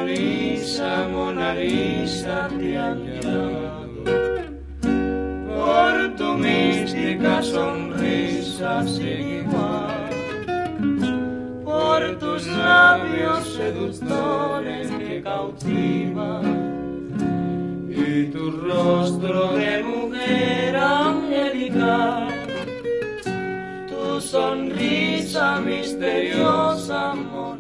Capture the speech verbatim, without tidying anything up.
Lisa, Mona Lisa, te añado. Por tu mística sonrisa sin igual, por tus labios seductores que cautivan y tu rostro de mujer angelical, tu sonrisa misteriosa, amor.